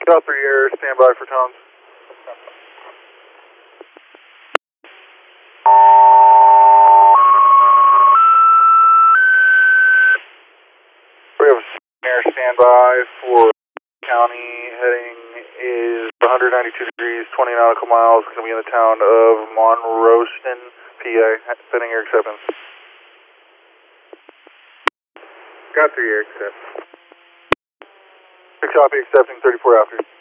Got 3 air, stand by for tones. We have air standby for county. Heading is 192 degrees, 20 nautical miles. Going to be in the town of Monroeston, PA. Sending air acceptance. Got 3 air accept. Copy, accepting 34 after.